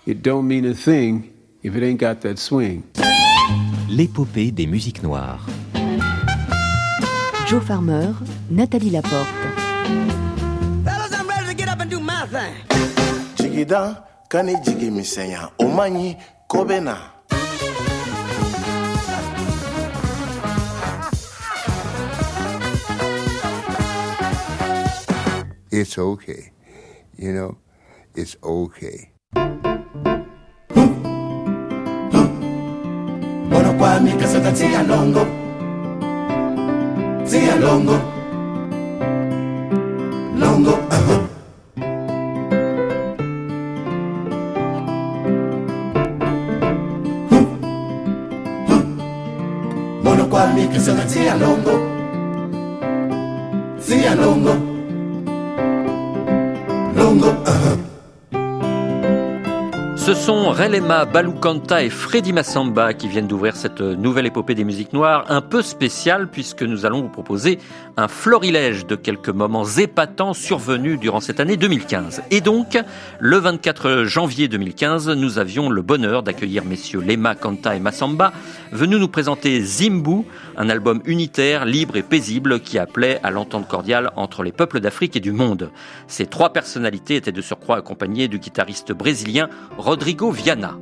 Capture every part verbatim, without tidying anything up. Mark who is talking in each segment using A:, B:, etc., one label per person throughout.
A: it don't mean a thing if it ain't got that swing.
B: L'épopée des musiques noires.
C: Joe Farmer, Nathalie Laporte.
D: Fellas, I'm ready to get up and do my thing.
E: Jigida kani jigi misenya omanyi kobena.
F: It's okay. You know, it's okay.
E: Mono kwa mi kasata tia longo. Tia longo. Longo. Uh-huh. Mono kwa mi kasata tia longo. Tia longo. Longo. Uh-huh.
G: Ce sont Relema Balukanta et Freddy Massamba qui viennent d'ouvrir cette nouvelle épopée des musiques noires, un peu spéciale puisque nous allons vous proposer un florilège de quelques moments épatants survenus durant cette année deux mille quinze. Et donc, le vingt-quatre janvier deux mille quinze, nous avions le bonheur d'accueillir messieurs Lema, Kanta et Massamba, venus nous présenter Zimbu, un album unitaire, libre et paisible qui appelait à l'entente cordiale entre les peuples d'Afrique et du monde. Ces trois personnalités étaient de surcroît accompagnées du guitariste brésilien Rodrigo Viana.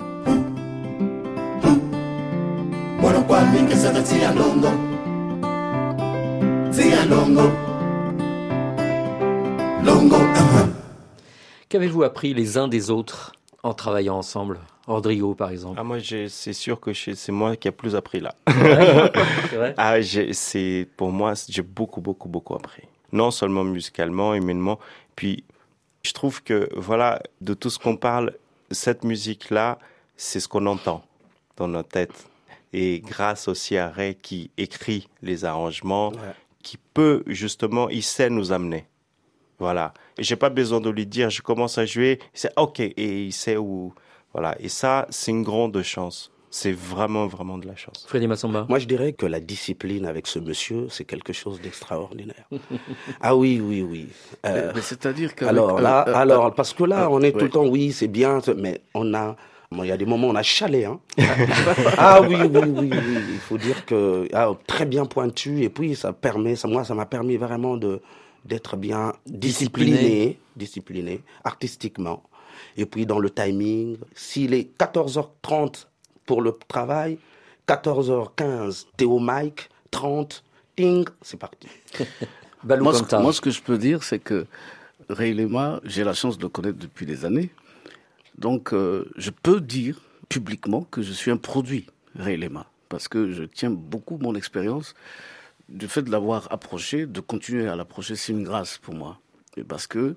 G: Qu'avez-vous appris les uns des autres en travaillant ensemble? Rodrigo, par exemple.
H: Ah, moi, j'ai, c'est sûr que c'est moi qui ai plus appris là.
G: C'est vrai?
H: Ah, j'ai, c'est, pour moi, j'ai beaucoup, beaucoup, beaucoup appris. Non seulement musicalement, humainement. Puis, je trouve que, voilà, de tout ce qu'on parle, cette musique-là, c'est ce qu'on entend dans notre tête. Et grâce aussi à Ray qui écrit les arrangements, ouais. qui peut, justement, il sait nous amener. Voilà. Et j'ai pas besoin de lui dire, je commence à jouer, c'est OK. Et il sait où... Voilà, et ça, c'est une grande chance. C'est vraiment, vraiment de la chance.
G: Freddy Massamba.
I: Moi, je dirais que la discipline avec ce monsieur, c'est quelque chose d'extraordinaire. Ah oui, oui, oui. Euh,
J: mais, mais c'est-à-dire que...
I: Alors là,
J: euh,
I: alors,
J: euh,
I: parce que là,
J: euh,
I: on est
J: ouais.
I: tout le temps, oui, c'est bien, mais on a... Bon, il y a des moments où on a chalé, hein. Ah oui, oui, oui, oui. Il faut dire que... Ah, très bien pointu, et puis ça permet, ça, moi, ça m'a permis vraiment de, d'être bien discipliné, discipliné, discipliné artistiquement. Et puis dans le timing, s'il est quatorze heures trente pour le travail, quatorze heures quinze, t'es au mic, trente, ting, c'est parti.
J: moi, ce, moi, ce que je peux dire, c'est que Ray Lema, j'ai la chance de le connaître depuis des années. Donc, euh, je peux dire publiquement que je suis un produit Ray Lema. Parce que je tiens beaucoup mon expérience du fait de l'avoir approché, de continuer à l'approcher, c'est une grâce pour moi. Et parce que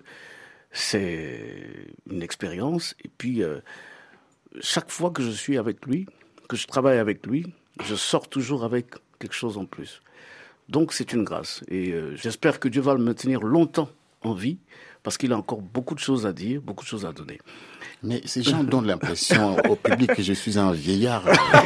J: c'est une expérience, et puis euh, chaque fois que je suis avec lui, que je travaille avec lui, je sors toujours avec quelque chose en plus. Donc c'est une grâce, et euh, j'espère que Dieu va le maintenir longtemps en vie, parce qu'il a encore beaucoup de choses à dire, beaucoup de choses à donner.
K: Mais ces gens donnent l'impression au public que je suis un vieillard.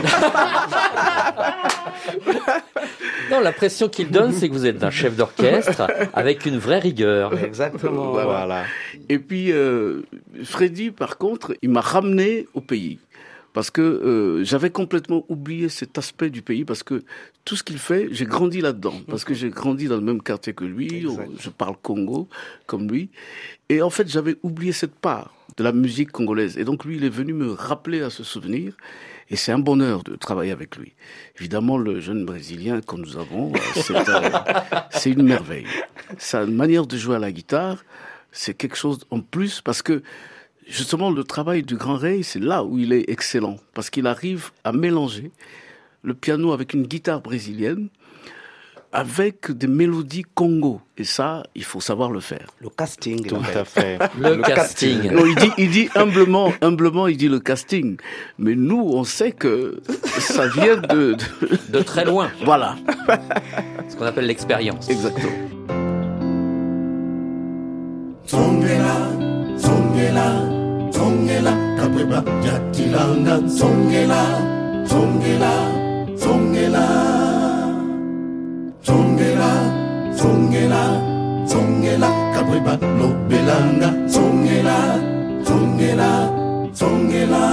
G: Non, l'impression qu'il donne, c'est que vous êtes un chef d'orchestre avec une vraie rigueur.
I: Exactement.
J: Voilà. voilà. Et puis, euh, Freddy, par contre, il m'a ramené au pays. Parce que euh, j'avais complètement oublié cet aspect du pays, parce que tout ce qu'il fait, j'ai grandi là-dedans. Parce que j'ai grandi dans le même quartier que lui, on, je parle Congo, comme lui. Et en fait, j'avais oublié cette part de la musique congolaise. Et donc, lui, il est venu me rappeler à ce souvenir. Et c'est un bonheur de travailler avec lui. Évidemment, le jeune Brésilien que nous avons, c'est, euh, c'est une merveille. Sa manière de jouer à la guitare, c'est quelque chose en plus, parce que justement, le travail du Grand Ray, c'est là où il est excellent. Parce qu'il arrive à mélanger le piano avec une guitare brésilienne, avec des mélodies Congo. Et ça, il faut savoir le faire.
I: Le casting.
H: Tout à fait.
G: Le, le casting. casting.
J: Non, il dit, il dit humblement, humblement, il dit le casting. Mais nous, on sait que ça vient de... De,
G: de très loin.
J: Voilà.
G: Ce qu'on appelle l'expérience.
J: Exactement.
E: Songela, songela, songela, kabreba, yatilanga, songela, songela, songela. Songela, songela, songela, kabreba, no belanga, songela, songela, songela.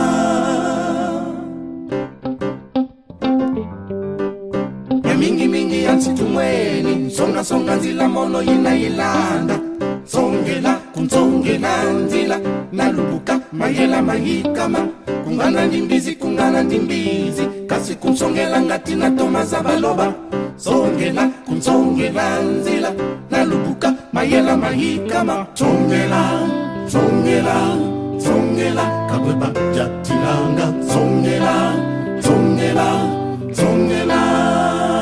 E: tsongela nzila nalubuka mayela mahikama kungana ndimbizi kungana ndimbizi kasi kunsongela ngati na Thomas Abaloba tsongela kunsongela nzila nalubuka mayela mahikama tsongela tsongela tsongela kabweba jatilanga tsongela tsongela tsongela.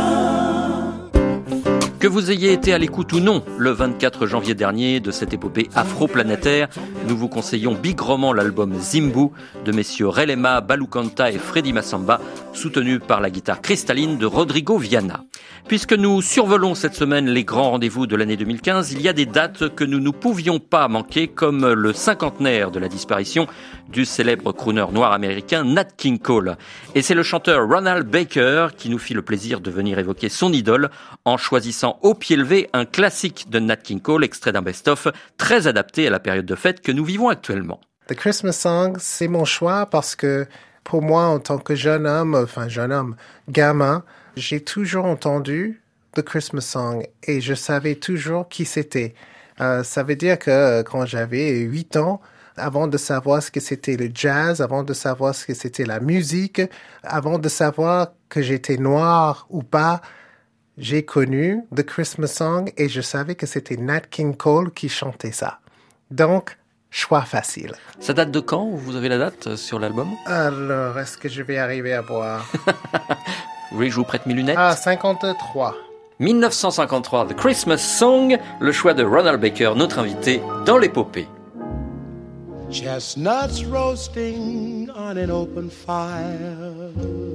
G: Que vous ayez été à l'écoute ou non le vingt-quatre janvier dernier de cette épopée afro-planétaire, nous vous conseillons bigrement l'album Zimbu de messieurs Relema Balukanta et Freddy Massamba, soutenu par la guitare cristalline de Rodrigo Viana. Puisque nous survolons cette semaine les grands rendez-vous de l'année deux mille quinze, il y a des dates que nous ne pouvions pas manquer, comme le cinquantenaire de la disparition du célèbre crooner noir américain Nat King Cole. Et c'est le chanteur Ronald Baker qui nous fit le plaisir de venir évoquer son idole en choisissant au pied levé un classique de Nat King Cole, extrait d'un best-of très adapté à la période de fête que nous vivons actuellement.
L: The Christmas Song, c'est mon choix parce que pour moi, en tant que jeune homme, enfin jeune homme, gamin, j'ai toujours entendu The Christmas Song et je savais toujours qui c'était. Euh, ça veut dire que quand j'avais huit ans, avant de savoir ce que c'était le jazz, avant de savoir ce que c'était la musique, avant de savoir que j'étais noir ou pas, j'ai connu The Christmas Song et je savais que c'était Nat King Cole qui chantait ça. Donc, choix facile.
G: Ça date de quand? Vous avez la date sur l'album?
L: Alors, est-ce que je vais arriver à boire?
G: Oui, je vous prête mes lunettes.
L: Ah, cinquante-trois.
G: dix-neuf cent cinquante-trois, The Christmas Song, le choix de Ronald Baker, notre invité dans l'épopée.
E: Chestnuts roasting on an open fire,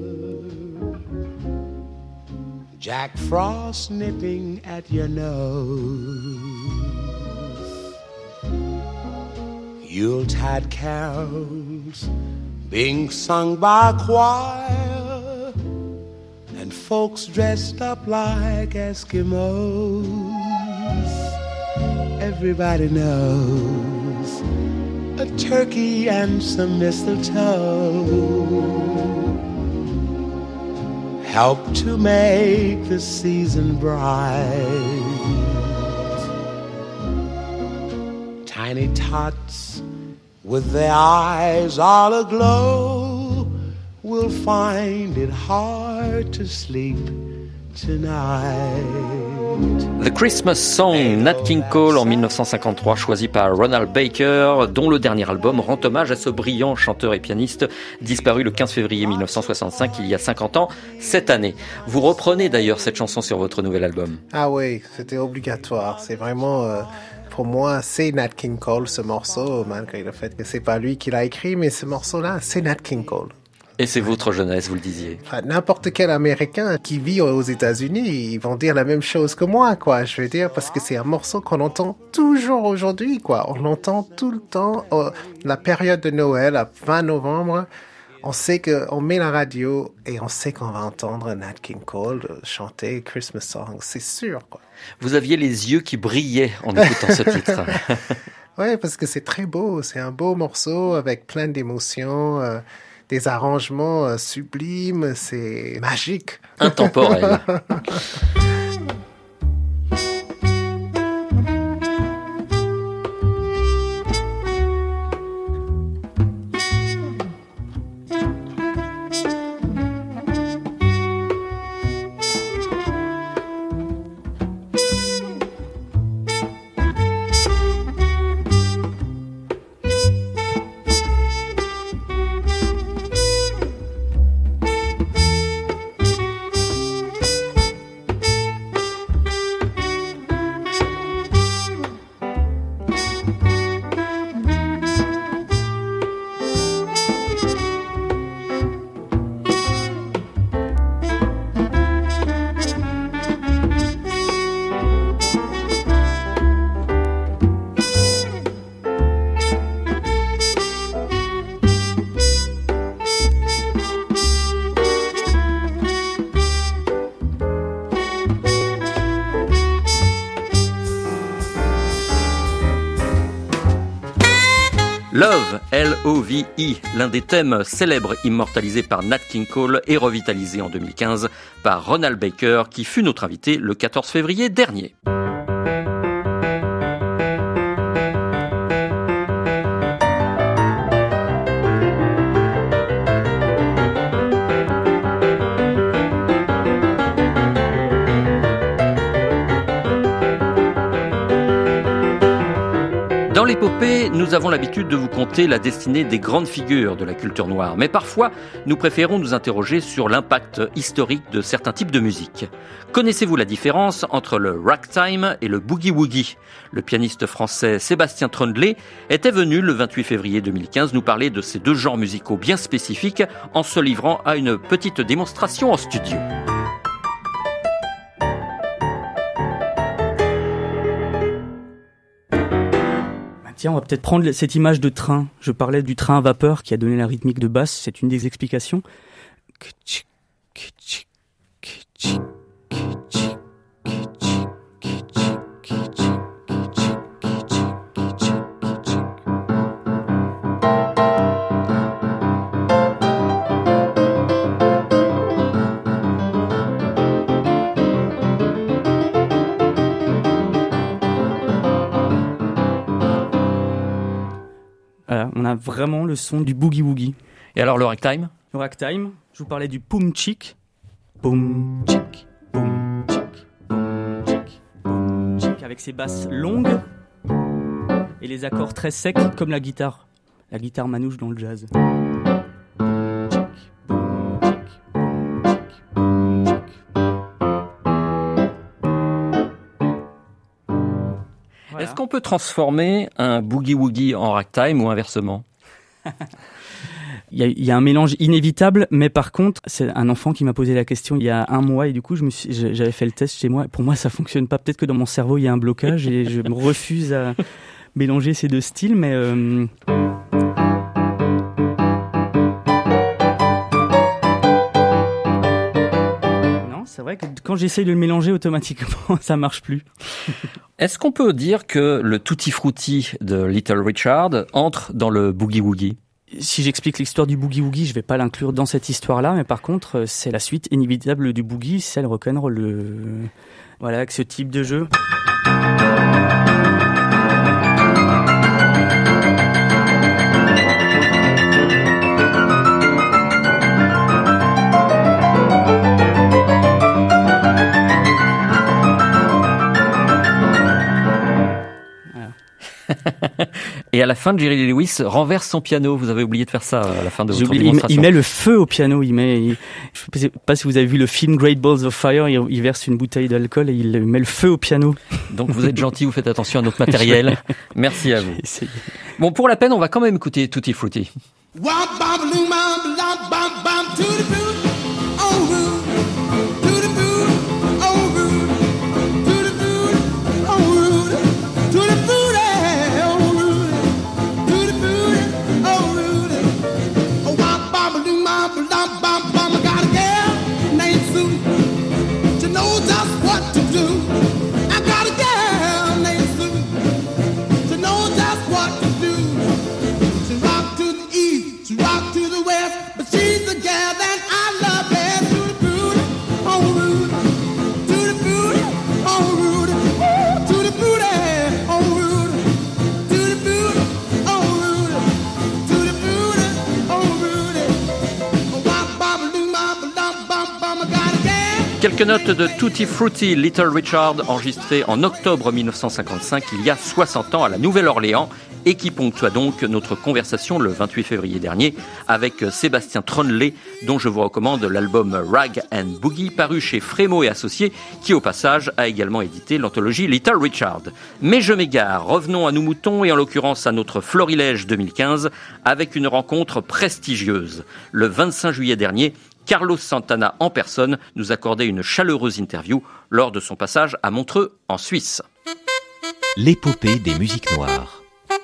E: Jack Frost nipping at your nose, Yuletide carols being sung by a choir, and folks dressed up like Eskimos. Everybody knows a turkey and some mistletoe help to make the season bright. Tiny tots with their eyes all aglow will find it hard to sleep tonight.
G: The Christmas Song, Nat King Cole en dix-neuf cent cinquante-trois, choisi par Ronald Baker, dont le dernier album rend hommage à ce brillant chanteur et pianiste disparu le quinze février mille neuf cent soixante-cinq, il y a cinquante ans, cette année. Vous reprenez d'ailleurs cette chanson sur votre nouvel album.
L: Ah oui, c'était obligatoire. C'est vraiment, euh, pour moi, c'est Nat King Cole, ce morceau, malgré le fait que c'est pas lui qui l'a écrit, mais ce morceau-là, c'est Nat King Cole.
G: Et c'est votre jeunesse, vous le disiez.
L: Enfin, n'importe quel Américain qui vit aux États-Unis, ils vont dire la même chose que moi, quoi. Je veux dire, parce que c'est un morceau qu'on entend toujours aujourd'hui, quoi. On l'entend tout le temps. Oh, la période de Noël, à vingt novembre, on sait que on met la radio et on sait qu'on va entendre Nat King Cole chanter Christmas Song. C'est sûr, quoi.
G: Vous aviez les yeux qui brillaient en écoutant ce titre.
L: Ouais, parce que c'est très beau. C'est un beau morceau avec plein d'émotions. Euh, des arrangements euh, sublimes, c'est magique.
G: Intemporel. Love, L O V E, l'un des thèmes célèbres immortalisés par Nat King Cole et revitalisé en deux mille quinze par Ronald Baker, qui fut notre invité le quatorze février dernier. l'épopée, nous avons l'habitude de vous conter la destinée des grandes figures de la culture noire. Mais parfois, nous préférons nous interroger sur l'impact historique de certains types de musique. Connaissez-vous la différence entre le ragtime et le boogie-woogie ? Le pianiste français Sébastien Trundlé était venu le vingt-huit février deux mille quinze nous parler de ces deux genres musicaux bien spécifiques en se livrant à une petite démonstration en studio.
M: Tiens, on va peut-être prendre cette image de train. Je parlais du train à vapeur qui a donné la rythmique de basse, c'est une des explications. Voilà, on a vraiment le son du boogie-woogie.
G: Et alors le ragtime ?
M: Le ragtime, je vous parlais du poum-chick. Poum-chick, poum-chick, poum-chick, poum-chick, avec ses basses longues et les accords très secs comme la guitare. La guitare manouche dans le jazz.
G: Est-ce qu'on peut transformer un boogie-woogie en ragtime ou inversement ?
M: Il y, a, il y a un mélange inévitable, mais par contre, c'est un enfant qui m'a posé la question il y a un mois et du coup, je me suis, j'avais fait le test chez moi. Pour moi, ça fonctionne pas. Peut-être que dans mon cerveau, il y a un blocage et je me refuse à mélanger ces deux styles, mais... Euh... C'est vrai que quand j'essaye de le mélanger automatiquement, ça marche plus.
G: Est-ce qu'on peut dire que le Tutti Frutti de Little Richard entre dans le boogie-woogie ?
M: Si j'explique l'histoire du boogie-woogie, je vais pas l'inclure dans cette histoire-là, mais par contre, c'est la suite inévitable du boogie, c'est le rock'n'roll. Le... Voilà, avec ce type de jeu.
G: Et à la fin, Jerry Lee Lewis renverse son piano. Vous avez oublié de faire ça à la fin de votre
M: oublié,
G: démonstration.
M: Il met le feu au piano. Il met, il, je sais pas si vous avez vu le film Great Balls of Fire. Il, il verse une bouteille d'alcool et il met le feu au piano.
G: Donc vous êtes gentil, vous faites attention à notre matériel. Merci à vous. Bon, pour la peine, on va quand même écouter Tutti Frutti. Quelques notes de Tutti Frutti, Little Richard, enregistré en octobre mille neuf cent cinquante-cinq, il y a soixante ans à la Nouvelle-Orléans, et qui ponctua donc notre conversation le vingt-huit février dernier avec Sébastien Trundlé, dont je vous recommande l'album Rag and Boogie, paru chez Frémo et Associés, qui au passage a également édité l'anthologie Little Richard. Mais je m'égare, revenons à nos moutons et en l'occurrence à notre Florilège deux mille quinze, avec une rencontre prestigieuse. Le vingt-cinq juillet dernier, Carlos Santana en personne nous accordait une chaleureuse interview lors de son passage à Montreux, en Suisse.
B: L'épopée des musiques noires.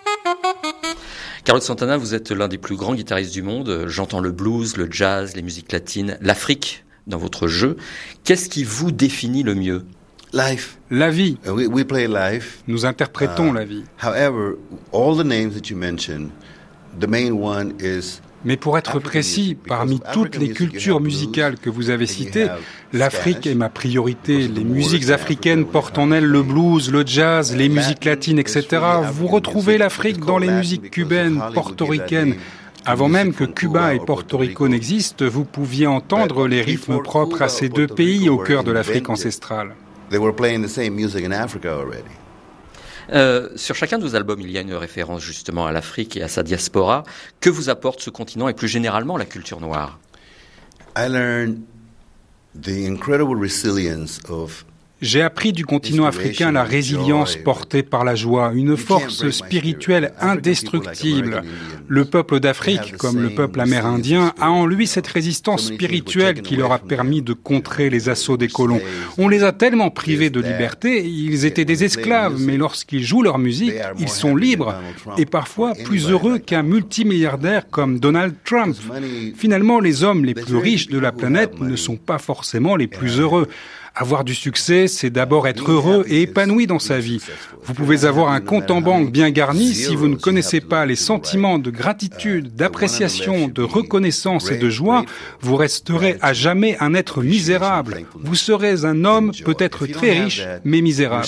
G: Carlos Santana, vous êtes l'un des plus grands guitaristes du monde. J'entends le blues, le jazz, les musiques latines, l'Afrique dans votre jeu. Qu'est-ce qui vous définit le mieux ?
N: Life.
O: La vie.
N: Uh, we, we play life.
O: Nous interprétons
N: uh,
O: la vie.
N: However, all the names that you mentioned, the main one is...
O: Mais pour être précis, parmi toutes les cultures musicales que vous avez citées, l'Afrique est ma priorité. Les musiques africaines portent en elles le blues, le jazz, les musiques latines, et cetera. Vous retrouvez l'Afrique dans les musiques cubaines, portoricaines. Avant même que Cuba et Porto Rico n'existent, vous pouviez entendre les rythmes propres à ces deux pays au cœur de l'Afrique ancestrale.
G: Euh, sur chacun de vos albums, il y a une référence justement à l'Afrique et à sa diaspora. Que vous apporte ce continent et plus généralement la culture noire?
N: I learned the incredible resilience of
O: J'ai appris du continent africain la résilience portée par la joie, une force spirituelle indestructible. Le peuple d'Afrique, comme le peuple amérindien, a en lui cette résistance spirituelle qui leur a permis de contrer les assauts des colons. On les a tellement privés de liberté, ils étaient des esclaves, mais lorsqu'ils jouent leur musique, ils sont libres et parfois plus heureux qu'un multimilliardaire comme Donald Trump. Finalement, les hommes les plus riches de la planète ne sont pas forcément les plus heureux. Avoir du succès, c'est d'abord être heureux et épanoui dans sa vie. Vous pouvez avoir un compte en banque bien garni, si vous ne connaissez pas les sentiments de gratitude, d'appréciation, de reconnaissance et de joie, vous resterez à jamais un être misérable. Vous serez un homme peut-être très riche, mais misérable.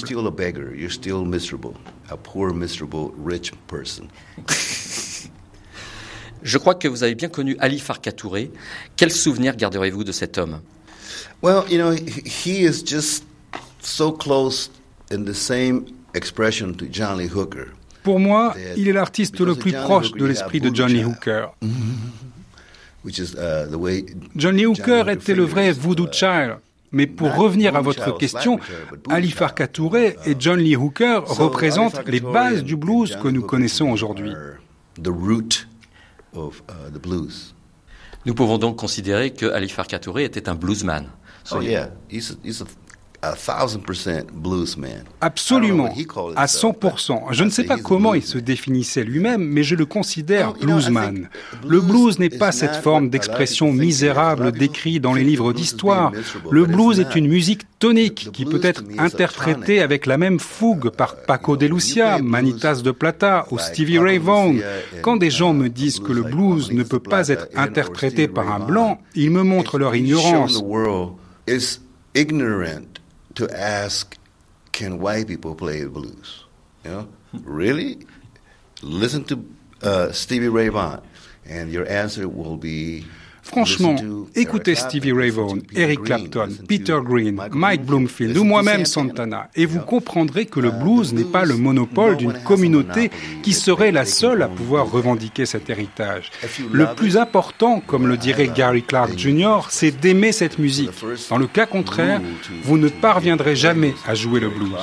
G: Je crois que vous avez bien connu Ali Farka Touré. Quel souvenir garderez-vous de cet homme?
N: Well, you know, he is just so close in the same expression to John Lee Hooker.
O: Pour moi, il est l'artiste le plus proche de l'esprit de John Lee Hooker. John Lee Hooker était le vrai Voodoo Child. Mais pour revenir à votre question, Ali Farka Touré et John Lee Hooker représentent les bases du blues que nous connaissons aujourd'hui.
G: Nous pouvons donc considérer que Ali Farka Touré était un bluesman.
N: Oh yeah, he's a, he's a, a thousand percent bluesman.
O: Absolument, à cent pour cent. Je ne sais pas comment il se définissait lui-même, mais je le considère bluesman. Le blues n'est pas cette forme d'expression misérable décrite dans les livres d'histoire. Le blues est une musique tonique qui peut être interprétée avec la même fougue par Paco de Lucia, Manitas de Plata ou Stevie Ray Vaughan. Quand des gens me disent que le blues ne peut pas être interprété par un blanc, ils me montrent leur ignorance.
N: Is ignorant to ask, can white people play the blues? You know, really? Listen to uh, Stevie Ray Vaughan, and your answer will be.
O: Franchement, écoutez Stevie Ray Vaughan, Eric Clapton, Peter Green, Mike Bloomfield ou moi-même Santana, et vous comprendrez que le blues n'est pas le monopole d'une communauté qui serait la seule à pouvoir revendiquer cet héritage. Le plus important, comme le dirait Gary Clark Junior, c'est d'aimer cette musique. Dans le cas contraire, vous ne parviendrez jamais à jouer le blues.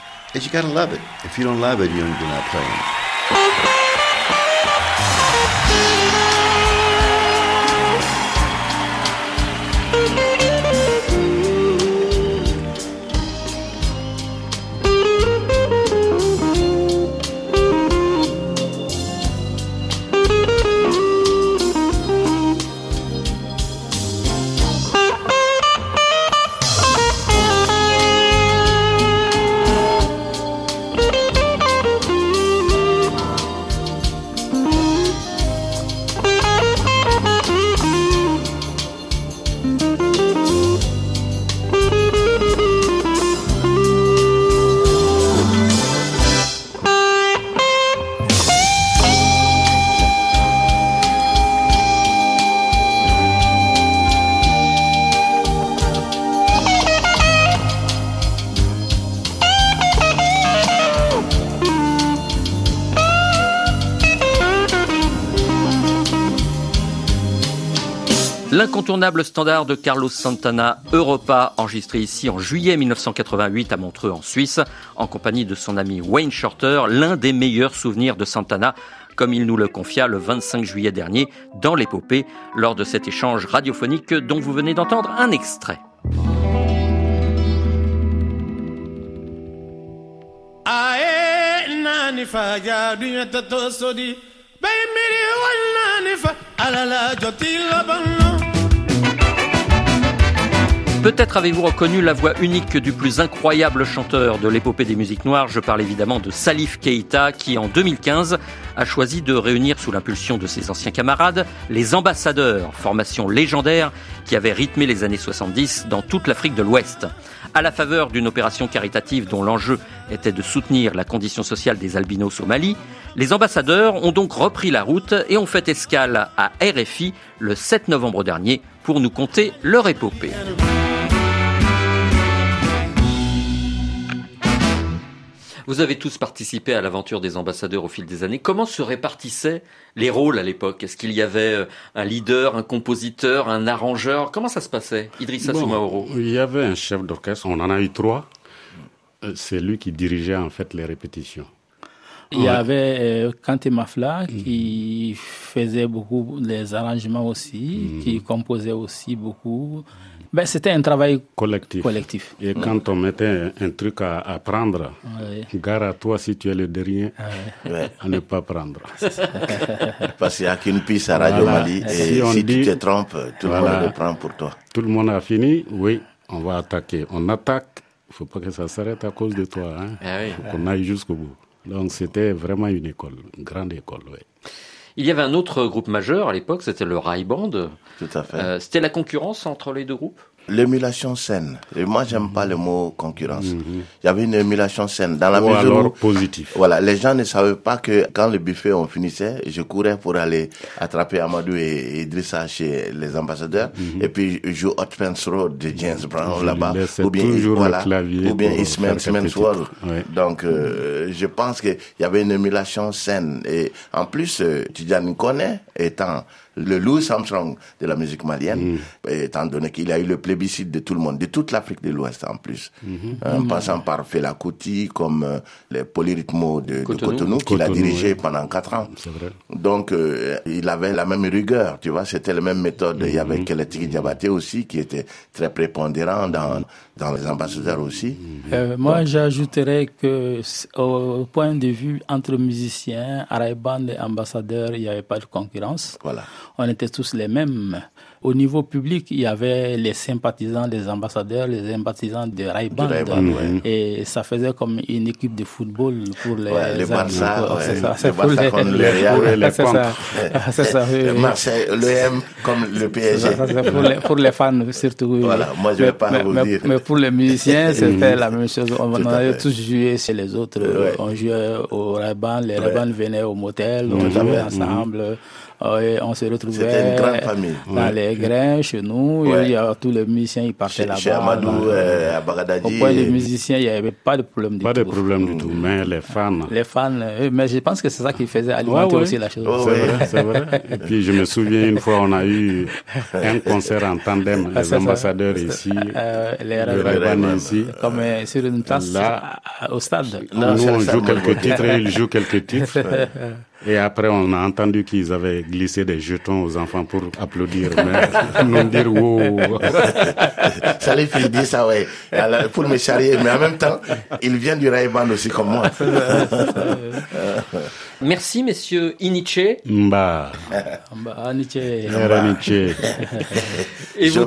G: L'incontournable standard de Carlos Santana, Europa, enregistré ici en juillet mille neuf cent quatre-vingt-huit à Montreux en Suisse, en compagnie de son ami Wayne Shorter, l'un des meilleurs souvenirs de Santana, comme il nous le confia le vingt-cinq juillet dernier dans l'épopée, lors de cet échange radiophonique dont vous venez d'entendre un extrait. Peut-être avez-vous reconnu la voix unique du plus incroyable chanteur de l'épopée des musiques noires. Je parle évidemment de Salif Keïta qui, en deux mille quinze, a choisi de réunir sous l'impulsion de ses anciens camarades les Ambassadeurs, formation légendaire qui avait rythmé les années soixante-dix dans toute l'Afrique de l'Ouest. À la faveur d'une opération caritative dont l'enjeu était de soutenir la condition sociale des albinos au Mali, les Ambassadeurs ont donc repris la route et ont fait escale à R F I le sept novembre dernier pour nous conter leur épopée. Vous avez tous participé à l'aventure des ambassadeurs au fil des années. Comment se répartissaient les rôles à l'époque? Est-ce qu'il y avait un leader, un compositeur, un arrangeur? Comment ça se passait, Idrissa
P: bon,
G: Soumaoro?
P: Il y avait un chef d'orchestre, on en a eu trois. C'est lui qui dirigeait en fait les répétitions.
Q: Il y avait euh, Kanté Mafla mmh. qui faisait beaucoup les arrangements aussi, mmh. qui composait aussi beaucoup. Ben, c'était un travail collectif. collectif.
P: Et mmh. quand on mettait un, un truc à, à prendre, ouais. gare à toi si tu es le dernier ouais. à ne pas prendre.
R: Parce qu'il n'y a qu'une piste à Radio voilà. Mali et si, si dit, tu te trompes, tout voilà. le monde le prend pour toi.
P: Tout le monde a fini, oui, on va attaquer. On attaque, il ne faut pas que ça s'arrête à cause de toi. Hein. Ah oui. Il faut qu'on aille jusqu'au bout. Donc c'était vraiment une école, une grande école, oui.
G: Il y avait un autre groupe majeur à l'époque, c'était le Rai Band.
R: Tout à fait.
G: Euh, c'était la concurrence entre les deux groupes?
R: L'émulation saine. Et moi, j'aime pas le mot concurrence. Mm-hmm. Il y avait une émulation saine. Dans la
P: Ou
R: mesure
P: alors
R: où,
P: positif.
R: Voilà, les gens ne savaient pas que quand le buffet on finissait, je courais pour aller attraper Amadou et Idrissa chez les ambassadeurs. Mm-hmm. Et puis, je joue Hot Pants Road de James Brown
P: je
R: là-bas.
P: Ou bien, voilà,
R: ou bien Ismail Smith World. Ouais. Donc, euh, je pense qu'il y avait une émulation saine. Et en plus, euh, Tidjane Koné étant le Louis Armstrong de la musique malienne, mmh. étant donné qu'il a eu le plébiscite de tout le monde, de toute l'Afrique de l'Ouest en plus, mmh. en mmh. passant par Fela Kuti, comme euh, les polyrythmos de Cotonou, de Cotonou qu'il a dirigé oui. pendant quatre ans.
P: C'est vrai.
R: Donc, euh, il avait la même rigueur, tu vois, c'était la même méthode. Mmh. Il y avait Keleti Diabaté aussi, qui était très prépondérant dans, dans les ambassadeurs aussi.
Q: Mmh. Euh, moi, Donc, j'ajouterais que, au point de vue entre musiciens, Rai Band et ambassadeurs, il n'y avait pas de concurrence.
R: Voilà.
Q: On était tous les mêmes. Au niveau public, il y avait les sympathisants des ambassadeurs, les sympathisants de Rai Band.
R: Ouais.
Q: Et ça faisait comme une équipe de football pour les...
R: Ouais, les Barça, ouais.
Q: c'est ça.
R: C'est pour les,
Q: contre
R: les Real,
Q: les c'est ça. C'est ça.
R: Le Marseille, l'O M comme le P S G.
Q: Ça, ça, pour, les, pour les fans, surtout.
R: Voilà, moi je ne vais pas
Q: mais,
R: vous
Q: mais,
R: dire.
Q: Mais pour les musiciens, c'était la même chose. On, on avait tous joué chez les autres. Ouais. On jouait au Rai Band, les Rai Band venaient au motel, on jouait ensemble. Et on se retrouvait
R: une grande famille.
Q: dans ouais. les grains chez nous. Ouais. Il y a tous les musiciens ils partaient
R: chez,
Q: là-bas.
R: Chez Amadou, euh, à Bagadadi.
Q: Au point des musiciens, il n'y avait pas de problème du
P: pas
Q: tout.
P: Pas de problème du tout, mais les fans.
Q: Les fans, mais je pense que c'est ça qui faisait alimenter ouais, ouais. aussi la chose.
P: Oh, c'est ouais. vrai, c'est vrai. Et puis je me souviens une fois, on a eu un concert en tandem, les ah, ambassadeurs ça. ici, euh, les Rai Band ici.
Q: Comme euh, sur une place là, au stade.
P: Non, nous on joue quelques titres et ils jouent quelques titres. Et après, on a entendu qu'ils avaient glissé des jetons aux enfants pour applaudir, mais nous dire wow.
R: Salif, il dit ça, ouais, alors, pour me charrier, mais en même temps, il vient du Rai Band aussi comme moi.
G: Merci, messieurs Iniché.
P: Mba.
Q: Mba, Iniché.
P: Iniché.
G: Et vous...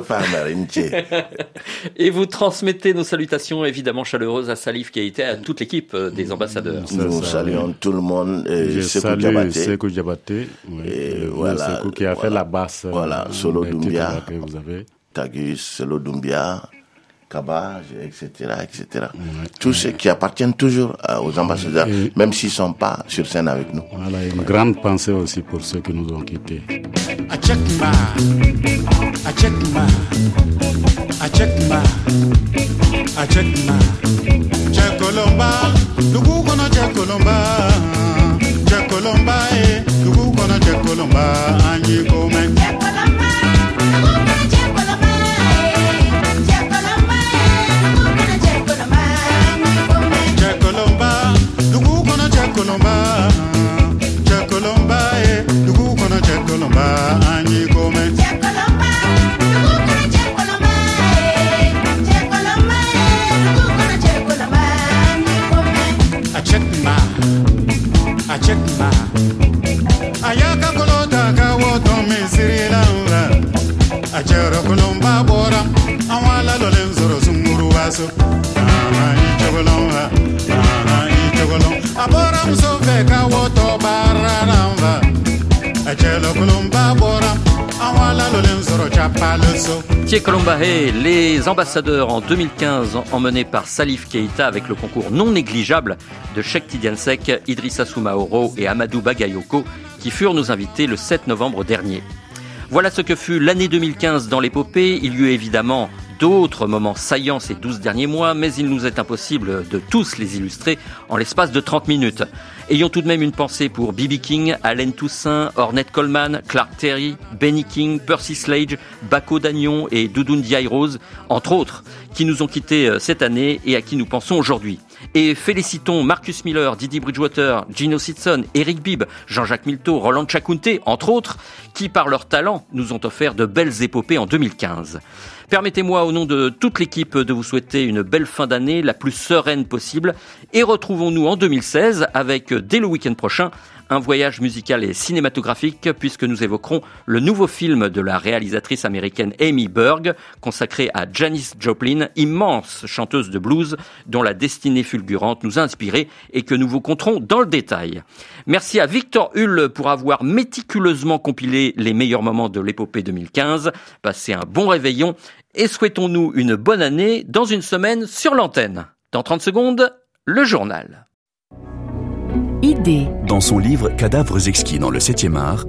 R: Et
G: vous transmettez nos salutations évidemment chaleureuses à Salif Keïta et à toute l'équipe des ambassadeurs.
R: Nous ça, saluons oui. tout le monde.
P: Je salue Sekou Diabaté. Oui. Et voilà. Sekou qui a
R: voilà.
P: fait la basse.
R: Voilà. Solo Doumbia.
P: Que vous avez.
R: Tagus, Solo Doumbia. Cabage, et cetera, et cetera. Ouais. Tous ceux qui appartiennent toujours aux ambassadeurs, et même s'ils ne sont pas sur scène avec nous.
P: Voilà, une grande pensée aussi pour ceux qui nous ont quittés.
E: Achekma, Achekma, Achekma, Achekma, Chekolomba, Lugu kono Chekolomba, Chekolomba, eh, Lugu kono Chekolomba, Anyi Komen. Chekolomba, Chekolomba, eh, Dugu kono Chekolomba, Anyi Gome. Chekolomba, Dugu kono Chekolomba, eh, Chekolomba, eh, Dugu kono Chekolomba, Anyi Gome. Achekma, Achekma, Ayaka kolota kawoto misiri laura, Achero kolomba bora, Awala lolenzoro sunguru waso, Anyi Chekolomba, Anyi Chekolomba.
G: Thié Colombaé, les ambassadeurs en deux mille quinze emmenés par Salif Keïta avec le concours non négligeable de Cheikh Tidiane Seck, Idrissa Soumaoro et Amadou Bagayoko qui furent nos invités le sept novembre dernier. Voilà ce que fut l'année deux mille quinze dans l'épopée. Il y eut évidemment d'autres moments saillants ces douze derniers mois, mais il nous est impossible de tous les illustrer en l'espace de trente minutes. Ayons tout de même une pensée pour B B King, Allen Toussaint, Ornette Coleman, Clark Terry, Benny King, Percy Sledge, Bako Dagnon et Doudou Ndiaye Rose, entre autres, qui nous ont quittés cette année et à qui nous pensons aujourd'hui. Et félicitons Marcus Miller, Didi Bridgewater, Gino Sitson, Eric Bibb, Jean-Jacques Milteau, Roland Chakounté, entre autres, qui par leur talent nous ont offert de belles épopées en deux mille quinze. Permettez-moi au nom de toute l'équipe de vous souhaiter une belle fin d'année, la plus sereine possible, et retrouvons-nous en deux mille seize avec, dès le week-end prochain, un voyage musical et cinématographique puisque nous évoquerons le nouveau film de la réalisatrice américaine Amy Berg consacré à Janis Joplin, immense chanteuse de blues dont la destinée fulgurante nous a inspiré et que nous vous conterons dans le détail. Merci à Victor Hull pour avoir méticuleusement compilé les meilleurs moments de l'épopée deux mille quinze. Passez un bon réveillon et souhaitons-nous une bonne année dans une semaine sur l'antenne. Dans trente secondes, le journal.
C: Idée.
S: Dans son livre Cadavres exquis dans le septième art,